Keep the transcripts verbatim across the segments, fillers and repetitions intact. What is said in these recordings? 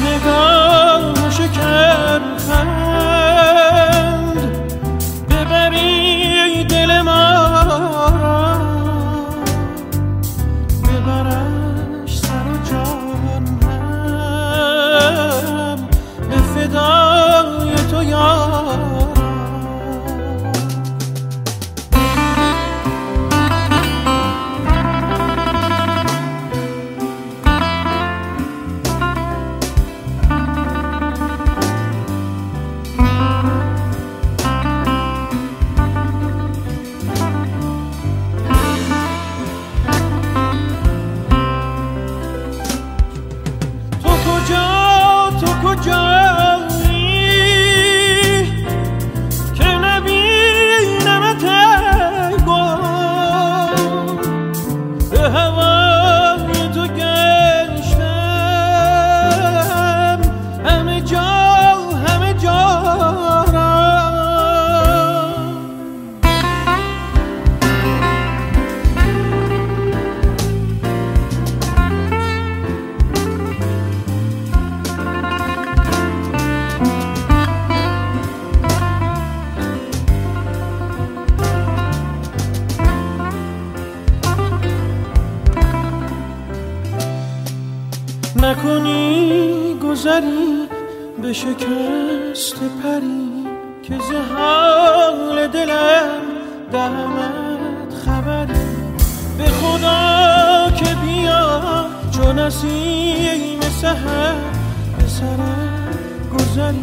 نگاه شکرخند ببری دل ما را، ببرش سر و جان هم به فدای تو یارم. نکنی گذری به شکست پری که ز حال دلم دهمت خبری. به خدا که بیا چو نسیم سحر به سرم گذری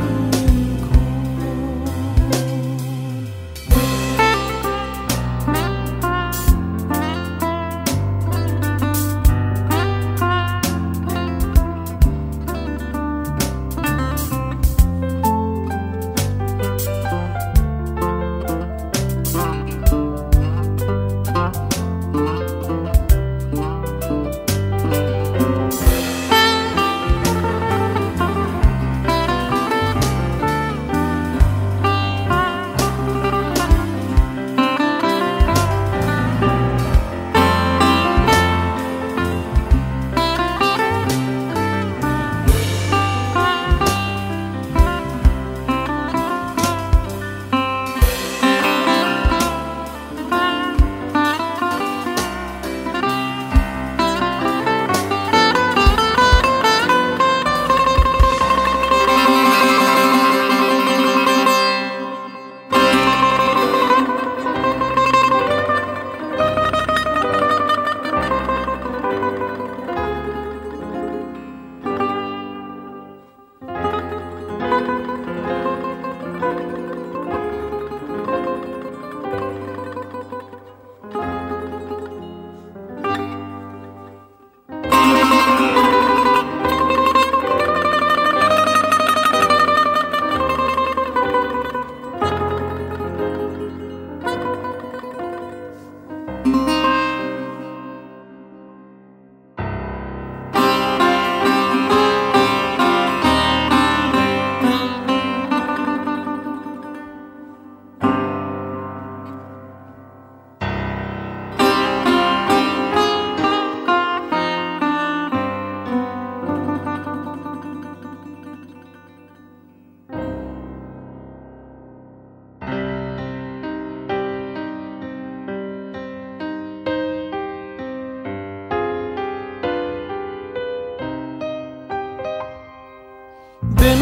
به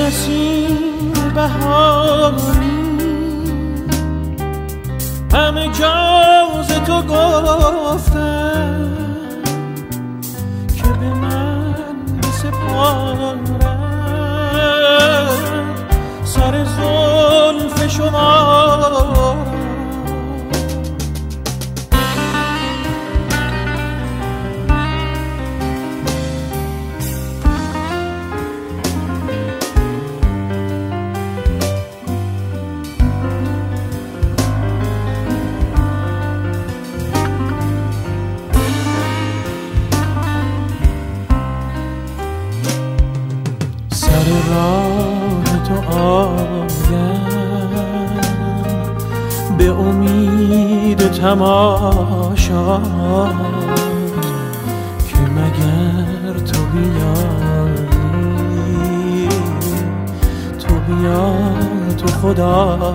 نسیم بهاری همه جا ز تو گفتم که به من بسپارد سر زلف شما. راه تو آیم به امید تماشا که مگر تو بیایی خدا را.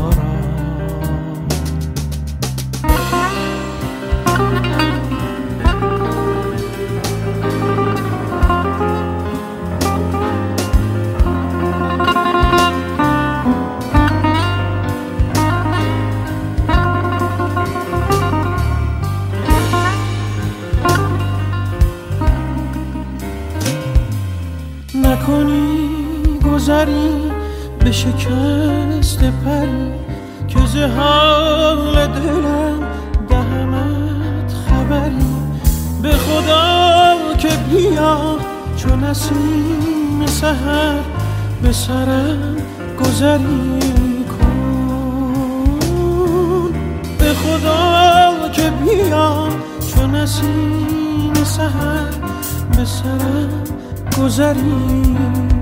نکنی گذری به شکست پری که ز حال دلم دهمت خبری. به خدا که بیا چو نسیم سحر به سرم گذری کن. به خدا که بیا چو نسیم سحر به سرم گذری